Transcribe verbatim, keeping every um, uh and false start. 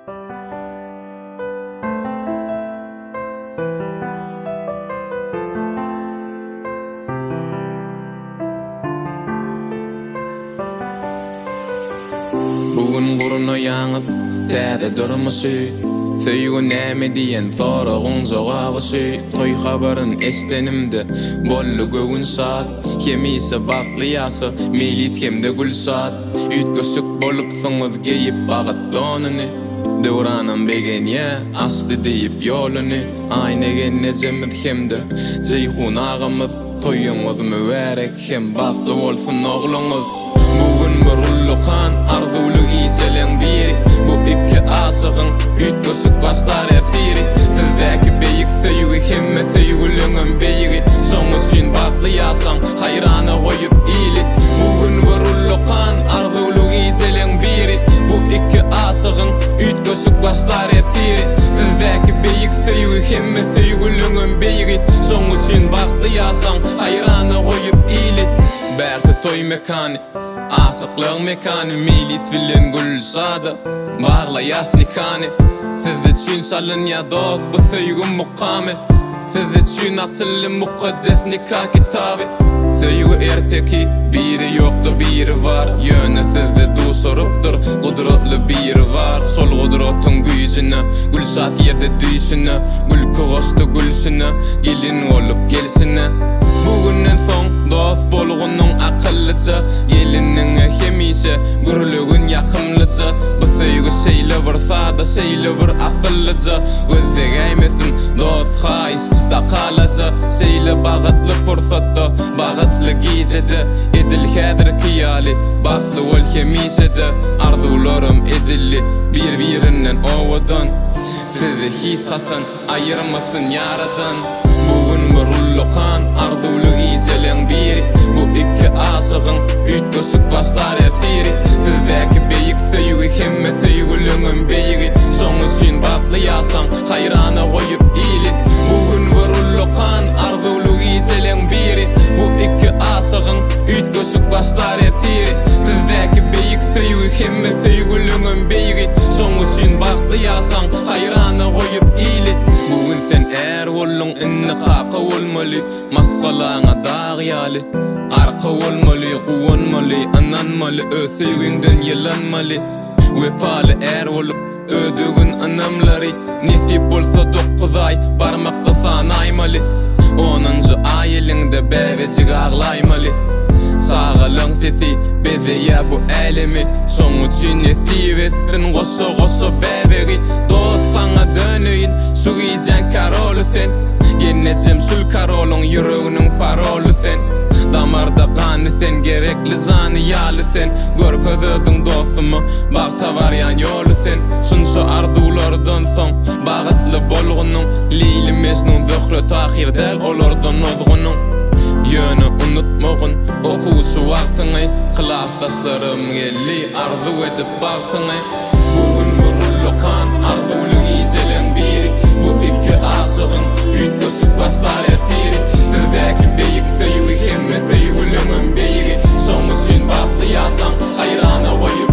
Bugün guruna yanıp täze durmuşy, söýgün näme diýen soragyň jogabysy. Toy habaryn eşdenimde bolly gögün saat, kemise bakly ýasy meýlit hemde gül saat. Üýtgösük bolupsyňyz geýip bagat donyny, döwranam begenýe asdy diýip ýoluny. Aýnegen nejemid hemde jeyhun agymyz, toýuňyz mübarek hem bagtly bolsun ogluňyz. Bugün murulluhan arzuly gijeleň biri, bu iki aşygyň üýtgösük başlar ertiri. Sizdäki beýik söýgü hemme söýgüleňem beýigi, şoň üçin bagtly ýaşaň haýrana goýup ýyly. Bugün murulluhan arzuly gijeleň biri, bu iki aşygyň üýtgösük başlar ertiri. Sizdäki beýik söýgü hemme söýgüleňem beýigi, şoň üçin bagtly ýaşaň haýrana goýup ýyly. Bärse toy mekany, aşyklyň mekany, meýlit bilen gül sada baglaýas nikany. Siz üçin salynýa dost bu söýgü mukamy, siz üçin asly mukaddes nikah kitaby. Söýgü erteki biri ýokdy biri var, ýöne sizde duşarypdyr gudratly biri var. Sol gudratyň güýjüne gülşat ýerde düýşüne, gülki goşdy gülşüne, gelin bolup gelsine. Bugünden soň dost bolgunyň akyllyça, geliniň hemise gürlügün ýakymlyça. Bu söýgü şeýle bir sada, şeýle bir asyllyça. Gözde gäýmesin dost haýys dakalaça, şeýle bagatly pursatda, bagatly gijede edil häzirki ýaly, bagtly bol hemisede. Arzularym edilli bir-birinden owadan, sizi hiç hasan aýyrmasyn ýaradan. Bugün murulluhan arzuly gijeleň biri, bu iki aşygyň üýtgösük başlar ertiri. Sizdäki beýik söýgü hemme söýgüleňem beýigi, şoň üçin bagtly ýaşaň haýrana goýup ýyly. Bugün murulluhan arzuly gijeleň biri, bu iki aşygyň üýtgösük başlar ertiri. Sizdäki beýik söýgü hemme söýgüleňem beýigi, şoň üçin bagtly ýaşaň haýrana goýup ýyly. Bugün sen är bollun inni qaqa bolmaly, masgalaňa dag ýaly. Arka bolmaly, guwanmaly, ananmaly, öz söýgüňden ýylanmaly. Wepaly är bolup ödügün anamlary, nesip bolsa dokuz ay barmakda sanaýmaly. Onuncu ay elinde bebejik aglaýmaly. Sağalyň sesi bezeýär bu elemi, şoň üçin nesip etsin goşa goşa bebegi. Dost saňa dönüýin, şu gijen karolu sen, gennejem şul karoluň ýüreginiň parolu sen. Damarda gany sen, gerekli jany ýaly sen. Gör közüň dostumy, bagta barýan ýoly sen. Şunça arzulardan soň bagatly bolgunyň, Leyli Mejnun Zöhre tahirde olardan ozgunyň. Ýöne unutmagyn okuwçy wagtyňy, kylap saçlarym gelli arzu edip bagtyňy. Bugün murulluhan arzuly gijeleň biri, bu iki aşygyň üýtgösük başlar ertiri. Sizdäki beýik söýgü hemme söýgüleňem beýigi, şoň üçin bagtly ýaşaň haýrana goýup